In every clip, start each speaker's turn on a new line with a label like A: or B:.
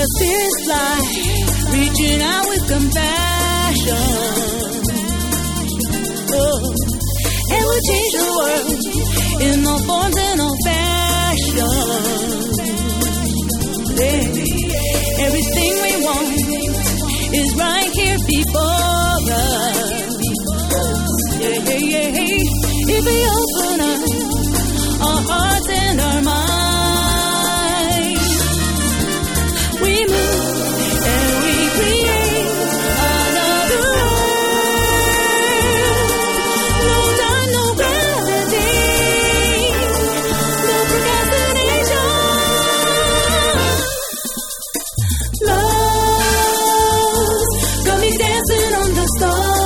A: our spirits fly, reaching out with compassion. Oh, and we'll change the world in all forms and all fashions. Yeah. Everything we want is right here before us. Yeah, yeah, yeah. If we open up our hearts and our minds, we move and we create another world. No time, no gravity, no procrastination. Love got me dancing on the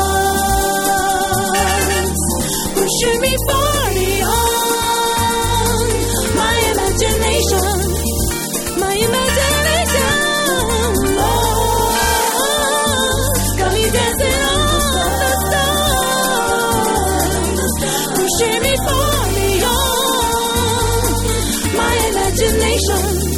A: stars, pushing me far beyond my imagination. My imagination, oh, got me dancing on the stars, pushing me far beyond my imagination.